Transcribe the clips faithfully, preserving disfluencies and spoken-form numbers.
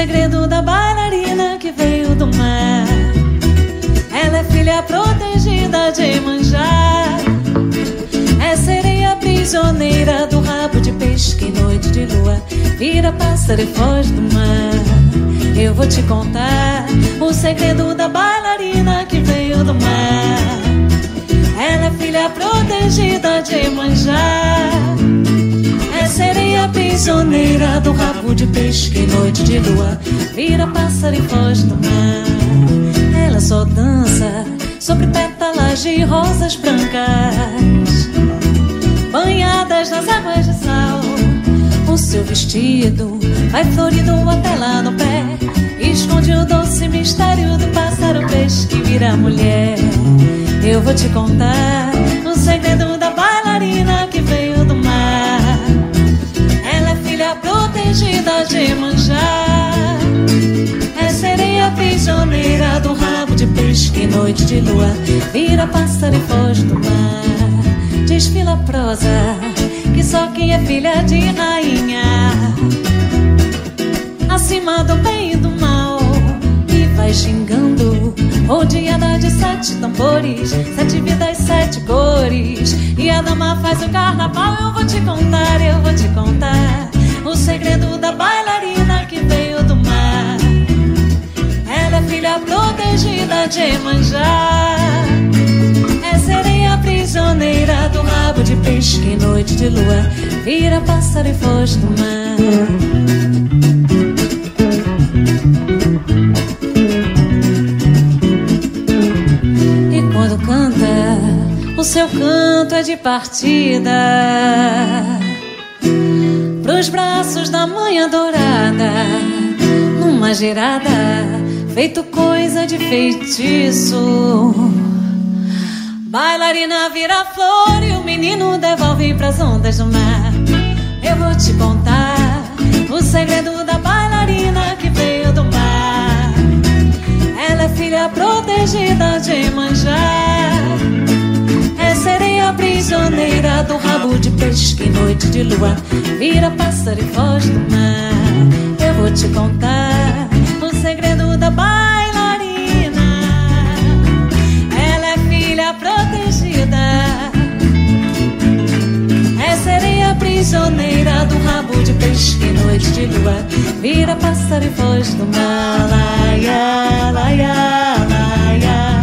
segredo da bailarina que veio do mar. Ela é filha protegida de Iemanjá. É sereia prisioneira do rabo de peixe que em noite de lua vira pássaro e foge do mar. Eu vou te contar o segredo da bailarina que veio do mar. Ela é filha protegida de Iemanjá. É sereia prisioneira do rabo de peixe que em noite de lua vira pássaro e foge do mar. Ela só dança sobre pétalas de rosas brancas, banhadas nas águas de sal. O seu vestido vai florido até lá no pé, esconde o doce mistério do pássaro peixe que vira mulher. Eu vou te contar o segredo da bailarina que veio do mar. Ela é filha protegida de Iemanjá. É sereia prisioneira do rabo de peixe que em noite de lua vira pássaro e foge do mar. Desfila a prosa que só quem é filha de rainha, acima do bem e do mal, e vai xingando, rodeada de sete tambores, sete vidas, sete cores, e a dama faz o carnaval. Eu vou te contar, eu vou te contar o segredo da bailarina que veio do mar. Ela é filha protegida de Iemanjá. É sereia prisioneira do rabo de peixe que em noite de lua vira pássaro e foge do mar. E quando canta, o seu canto é de partida pros braços da mãe adorada, numa girada feito coisa de feitiço. Bailarina vira flor e o menino devolve pras ondas do mar. Eu vou te contar o segredo da bailarina que veio do mar. Ela é filha protegida de Iemanjá. É sereia prisioneira do rabo de peixe que em noite de lua vira pássaro e foge do mar. Eu vou te contar o segredo da bailarina. Ela é filha protegida. É sereia prisioneira do rabo de peixe que em noite de lua vira pássaro e foge do mar. Laia, laia, laia.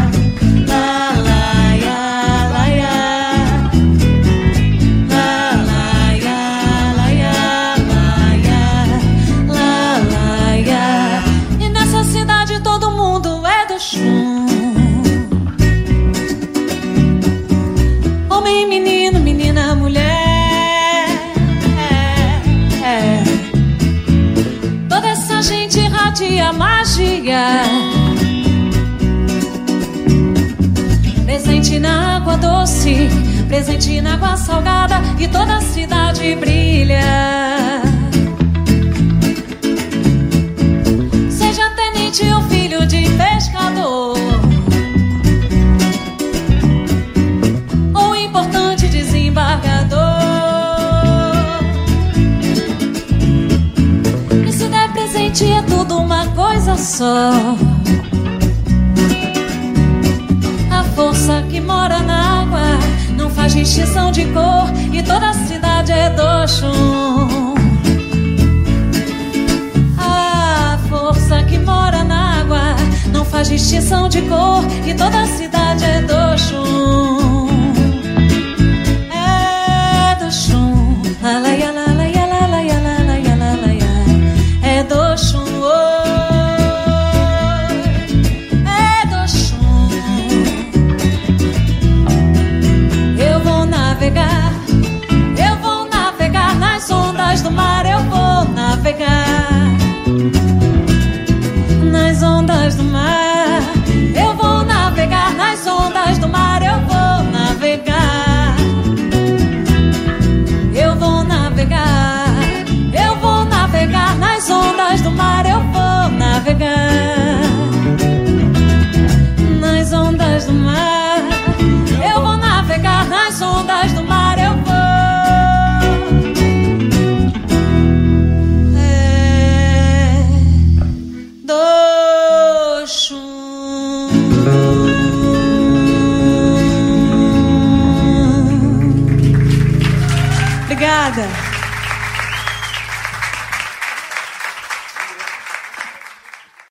Homem, menino, menina, mulher, é, é. Toda essa gente irradia magia, presente na água doce, presente na água salgada, e toda a cidade brilha. Seja tenente ou filho de pescador, ou importante desembargador, e se der presente é tudo uma coisa só. A força que mora na água não faz distinção de cor, e toda a cidade é Doxum. A força que mora na água não faz distinção de cor, e toda a cidade é Doxum.